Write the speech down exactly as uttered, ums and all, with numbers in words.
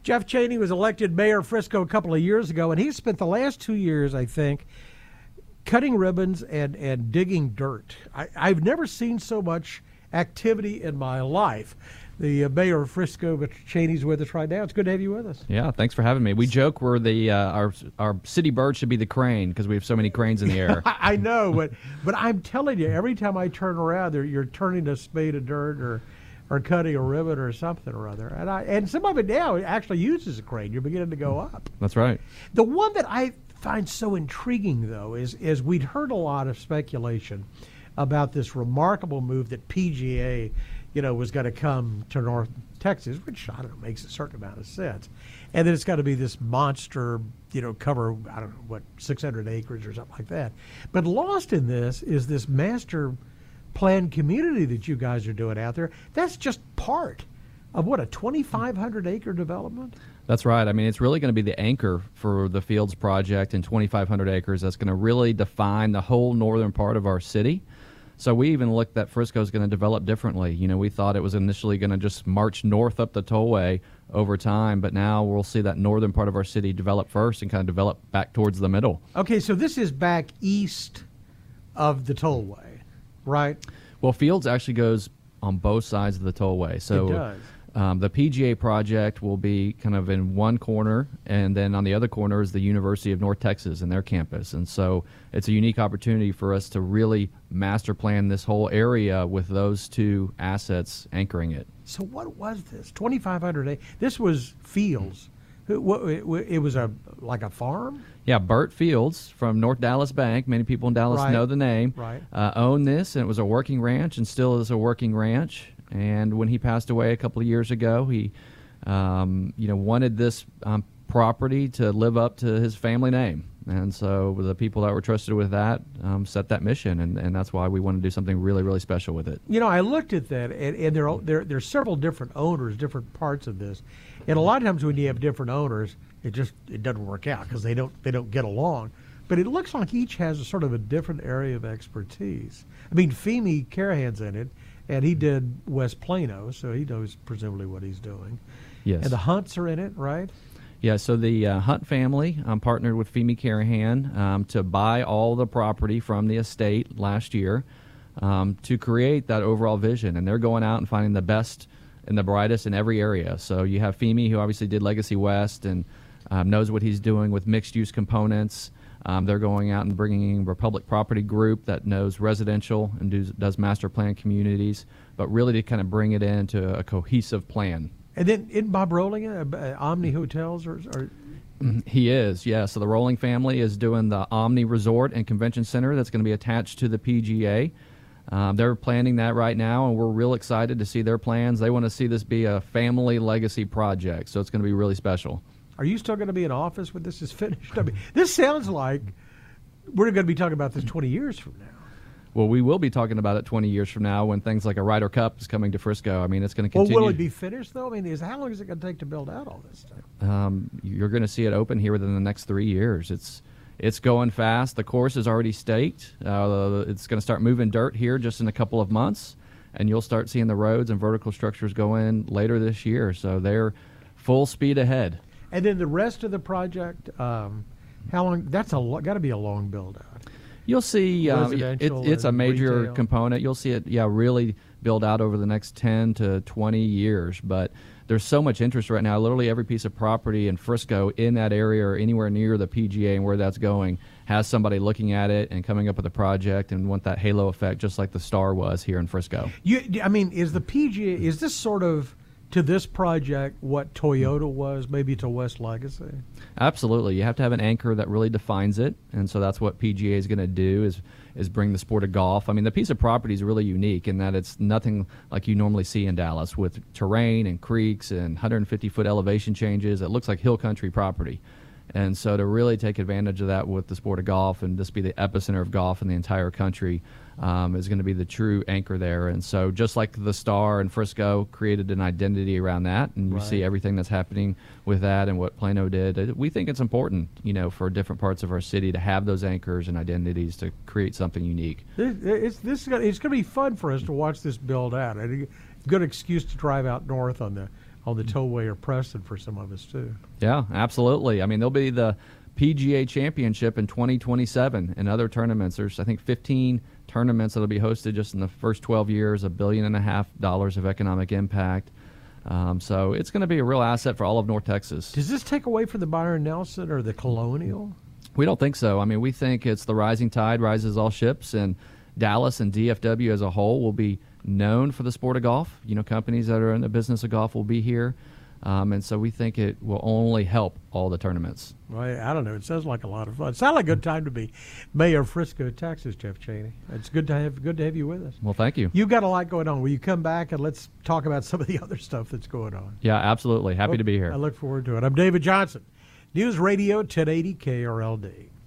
Jeff Cheney was elected mayor of Frisco a couple of years ago, and he spent the last two years, I think, cutting ribbons and, and digging dirt. I, I've never seen so much activity in my life. The uh, mayor of Frisco, Mister Cheney's with us right now. It's good to have you with us. Yeah, thanks for having me. We joke we're the uh, our our city bird should be the crane because we have so many cranes in the air. I know, but but I'm telling you, every time I turn around, there you're turning a spade of dirt or or cutting a ribbon or something or other. And I and some of it now actually uses a crane. You're beginning to go up. That's right. The one that I find so intriguing, though, is is we'd heard a lot of speculation about this remarkable move that P G A, you know, was going to come to North Texas, which I don't know makes a certain amount of sense, and then it's got to be this monster, you know, cover I don't know what six hundred acres or something like that. But lost in this is this master plan community that you guys are doing out there. That's just part of what a twenty-five hundred acre development. That's right. I mean, it's really going to be the anchor for the Fields project in twenty-five hundred acres. That's going to really define the whole northern part of our city. So we even looked that Frisco is going to develop differently. You know, we thought it was initially going to just march north up the tollway over time, but now we'll see that northern part of our city develop first and kind of develop back towards the middle. Okay, so this is back east of the tollway, right? Well, Fields actually goes on both sides of the tollway. So it does. Um, the P G A project will be kind of in one corner, and then on the other corner is the University of North Texas and their campus. And so it's a unique opportunity for us to really master plan this whole area with those two assets anchoring it. So what was this? twenty-five hundred acres. This was Fields. Who- what- It it was a like a farm? Yeah, Burt Fields from North Dallas Bank, many people in Dallas Right. know the name, Right. uh, owned this, and it was a working ranch and still is a working ranch. And when he passed away a couple of years ago, he, um, you know, wanted this um, property to live up to his family name. And so the people that were trusted with that um, set that mission, and, and that's why we want to do something really, really special with it. You know, I looked at that, and, and there, are, there there's several different owners, different parts of this, and a lot of times when you have different owners, it just it doesn't work out because they don't they don't get along. But it looks like each has a sort of a different area of expertise. I mean, Femi Carahan's in it, and he did West Plano, so he knows presumably what he's doing. Yes. And the Hunts are in it, right? Yeah, so the uh, Hunt family um, partnered with Femi Carahan um, to buy all the property from the estate last year um, to create that overall vision. And they're going out and finding the best and the brightest in every area. So you have Femi, who obviously did Legacy West and um, knows what he's doing with mixed-use components. Um, they're going out and bringing in Republic Property Group that knows residential and does, does master plan communities, but really to kind of bring it into a cohesive plan. And then in Bob Rolling, uh, uh, Omni Hotels, or, or He is, yeah. So the Rolling family is doing the Omni Resort and Convention Center that's going to be attached to the P G A. Um, they're planning that right now, and we're real excited to see their plans. They want to see this be a family legacy project, so it's going to be really special. are you still going to be in office when this is finished? I mean, this sounds like we're going to be talking about this twenty years from now. Well, we will be talking about it twenty years from now when things like a Ryder Cup is coming to Frisco. I mean, it's going to Well, continue. will it be finished, though? I mean, is how long is it going to take to build out all this stuff? Um, you're going to see it open here within the next three years. It's it's going fast. The course is already staked. Uh, it's going to start moving dirt here just in a couple of months, and you'll start seeing the roads and vertical structures go in later this year. So they're full speed ahead. And then the rest of the project, um, how long? That's a lo- got to be a long build out. You'll see um, it, Residential it's a and major retail. component. You'll see it, yeah, really build out over the next ten to twenty years. But there's so much interest right now. Literally every piece of property in Frisco in that area or anywhere near the P G A and where that's going has somebody looking at it and coming up with a project and want that halo effect just like the Star was here in Frisco. You, I mean, is the P G A, is this sort of to this project what Toyota was maybe to West Legacy? Absolutely. You have to have an anchor that really defines it, and so that's what P G A is going to do is is bring the sport of golf. I mean, the piece of property is really unique in that it's nothing like you normally see in Dallas with terrain and creeks and one hundred fifty foot elevation changes. It looks like hill country property. And so to really take advantage of that with the sport of golf and just be the epicenter of golf in the entire country um, is going to be the true anchor there. And so just like the Star in Frisco created an identity around that, and you Right. see everything that's happening with that and what Plano did, it- we think it's important, you know, for different parts of our city to have those anchors and identities to create something unique. This, it's this is gonna, it's going to be fun for us to watch this build out. And a good excuse to drive out north on the on the tollway or Preston for some of us too. Yeah, absolutely. I mean, there'll be the P G A Championship in twenty twenty-seven and other tournaments. There's, I think, fifteen tournaments that'll be hosted just in the first twelve years, a billion and a half dollars of economic impact. Um, so it's going to be a real asset for all of North Texas. Does this take away from the Byron Nelson or the Colonial? We don't think so. I mean, we think it's the rising tide rises all ships, and Dallas and D F W as a whole will be known for the sport of golf. You know, companies that are in the business of golf will be here. Um, and so we think it will only help all the tournaments. Well, I don't know. It sounds like a lot of fun. It sounds like a good time to be mayor of Frisco, Texas, Jeff Cheney. It's good to have good to have you with us. Well, thank you. You've got a lot going on. Will you come back and let's talk about some of the other stuff that's going on? Yeah, absolutely. Happy well, to be here. I look forward to it. I'm David Johnson, News Radio ten eighty K R L D.